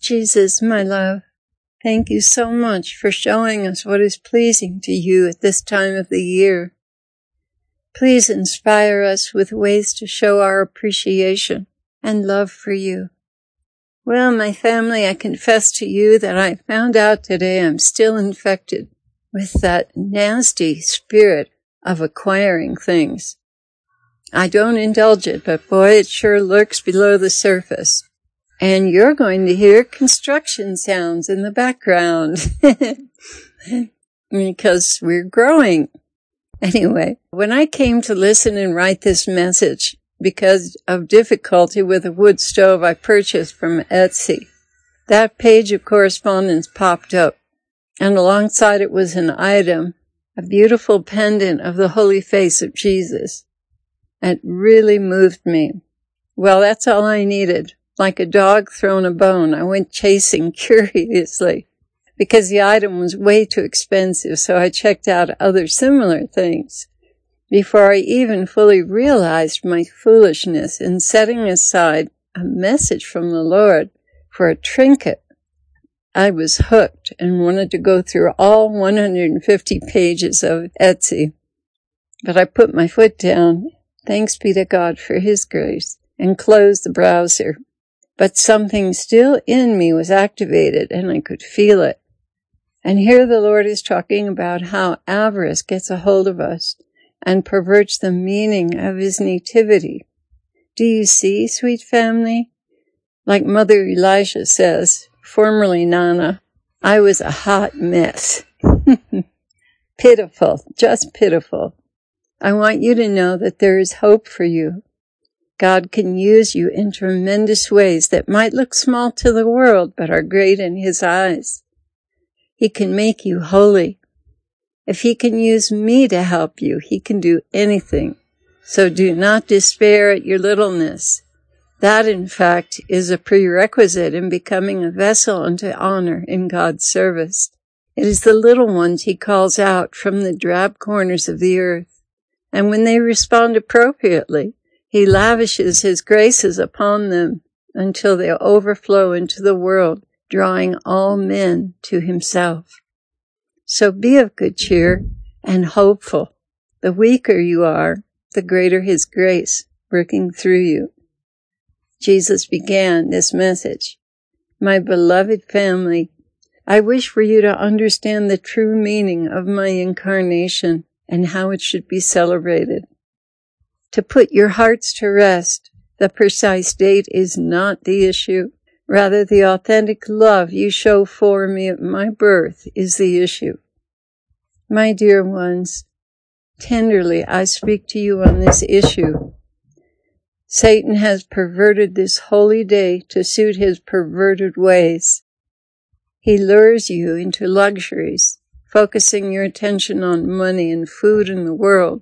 Jesus, my love, thank you so much for showing us what is pleasing to you at this time of the year. Please inspire us with ways to show our appreciation and love for you. Well, my family, I confess to you that I found out today I'm still infected with that nasty spirit of acquiring things. I don't indulge it, but boy, it sure lurks below the surface. And you're going to hear construction sounds in the background because we're growing. Anyway, when I came to listen and write this message, because of difficulty with a wood stove I purchased from Etsy, that page of correspondence popped up, and alongside it was an item, a beautiful pendant of the holy face of Jesus. It really moved me. Well, that's all I needed. Like a dog thrown a bone, I went chasing curiously because the item was way too expensive, so I checked out other similar things before I even fully realized my foolishness in setting aside a message from the Lord for a trinket. I was hooked and wanted to go through all 150 pages of Etsy, but I put my foot down, thanks be to God for His grace, and closed the browser. But something still in me was activated, and I could feel it. And here the Lord is talking about how avarice gets a hold of us and perverts the meaning of His nativity. Do you see, sweet family? Like Mother Elisha says, formerly Nana, I was a hot mess. Pitiful, just pitiful. I want you to know that there is hope for you. God can use you in tremendous ways that might look small to the world, but are great in His eyes. He can make you holy. If He can use me to help you, He can do anything. So do not despair at your littleness. That, in fact, is a prerequisite in becoming a vessel unto honor in God's service. It is the little ones He calls out from the drab corners of the earth. And when they respond appropriately, He lavishes His graces upon them until they overflow into the world, drawing all men to Himself. So be of good cheer and hopeful. The weaker you are, the greater His grace working through you. Jesus began this message. My beloved family, I wish for you to understand the true meaning of my incarnation and how it should be celebrated. To put your hearts to rest, the precise date is not the issue. Rather, the authentic love you show for me at my birth is the issue. My dear ones, tenderly I speak to you on this issue. Satan has perverted this holy day to suit his perverted ways. He lures you into luxuries, focusing your attention on money and food in the world.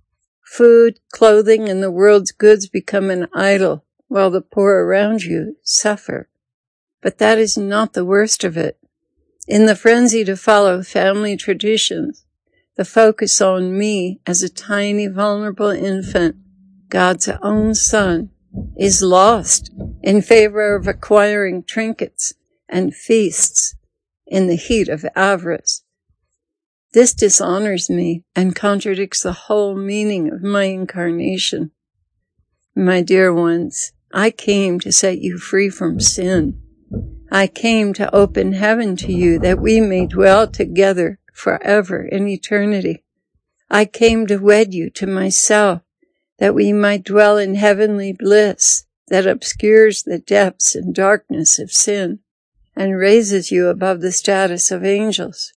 Food, clothing, and the world's goods become an idol, while the poor around you suffer. But that is not the worst of it. In the frenzy to follow family traditions, the focus on me as a tiny, vulnerable infant, God's own Son, is lost in favor of acquiring trinkets and feasts in the heat of avarice. This dishonors me and contradicts the whole meaning of my incarnation. My dear ones, I came to set you free from sin. I came to open heaven to you that we may dwell together forever in eternity. I came to wed you to myself that we might dwell in heavenly bliss that obscures the depths and darkness of sin and raises you above the status of angels.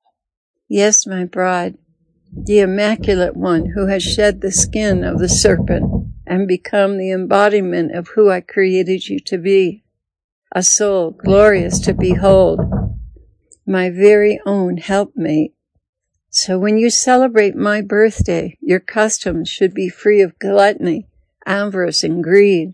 Yes, my bride, the immaculate one who has shed the skin of the serpent and become the embodiment of who I created you to be, a soul glorious to behold, my very own helpmate. So when you celebrate my birthday, your customs should be free of gluttony, avarice, and greed,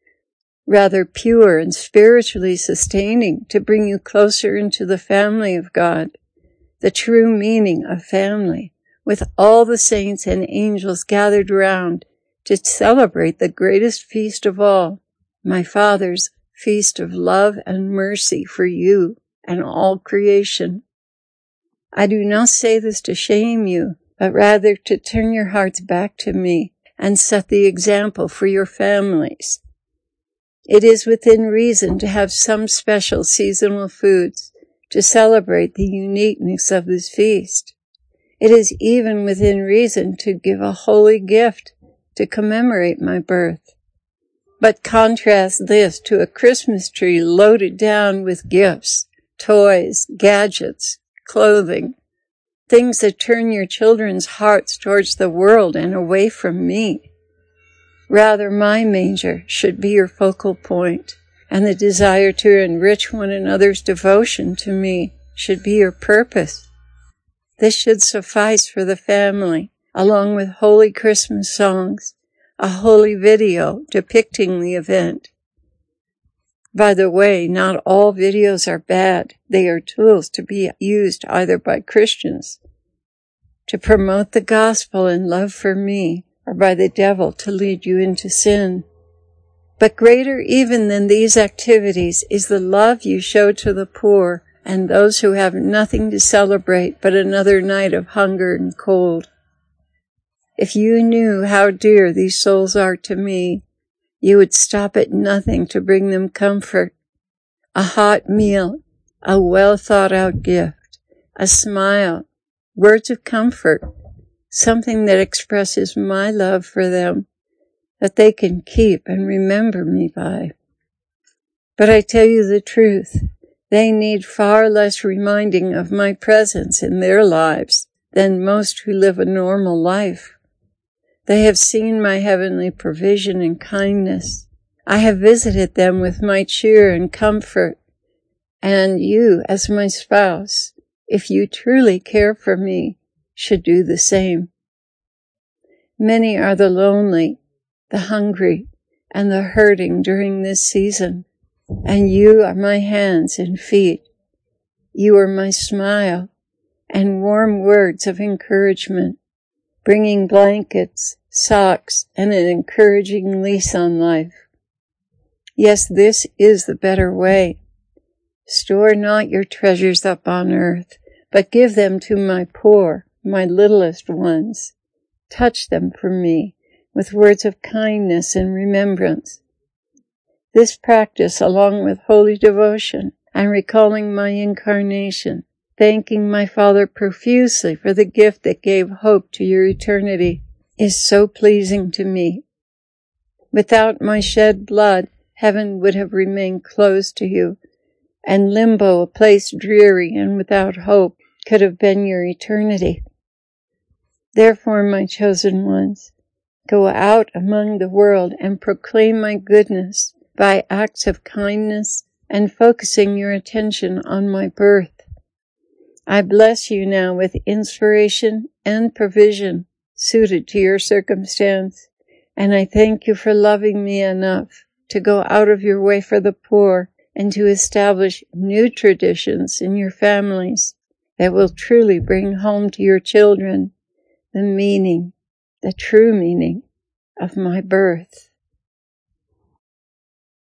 rather pure and spiritually sustaining to bring you closer into the family of God. The true meaning of family, with all the saints and angels gathered round to celebrate the greatest feast of all, my Father's feast of love and mercy for you and all creation. I do not say this to shame you, but rather to turn your hearts back to me and set the example for your families. It is within reason to have some special seasonal foods to celebrate the uniqueness of this feast. It is even within reason to give a holy gift to commemorate my birth. But contrast this to a Christmas tree loaded down with gifts, toys, gadgets, clothing, things that turn your children's hearts towards the world and away from me. Rather, my manger should be your focal point, and the desire to enrich one another's devotion to me should be your purpose. This should suffice for the family, along with holy Christmas songs, a holy video depicting the event. By the way, not all videos are bad. They are tools to be used either by Christians to promote the gospel and love for me, or by the devil to lead you into sin. But greater even than these activities is the love you show to the poor and those who have nothing to celebrate but another night of hunger and cold. If you knew how dear these souls are to me, you would stop at nothing to bring them comfort. A hot meal, a well-thought-out gift, a smile, words of comfort, something that expresses my love for them, that they can keep and remember me by. But I tell you the truth, they need far less reminding of my presence in their lives than most who live a normal life. They have seen my heavenly provision and kindness. I have visited them with my cheer and comfort. And you, as my spouse, if you truly care for me, should do the same. Many are the lonely, the hungry, and the hurting during this season, and you are my hands and feet. You are my smile and warm words of encouragement, bringing blankets, socks, and an encouraging lease on life. Yes, this is the better way. Store not your treasures up on earth, but give them to my poor, my littlest ones. Touch them for me with words of kindness and remembrance. This practice, along with holy devotion and recalling my incarnation, thanking my Father profusely for the gift that gave hope to your eternity, is so pleasing to me. Without my shed blood, heaven would have remained closed to you, and limbo, a place dreary and without hope, could have been your eternity. Therefore, my chosen ones, go out among the world and proclaim my goodness by acts of kindness and focusing your attention on my birth. I bless you now with inspiration and provision suited to your circumstance, and I thank you for loving me enough to go out of your way for the poor and to establish new traditions in your families that will truly bring home to your children the meaning, the true meaning of my birth.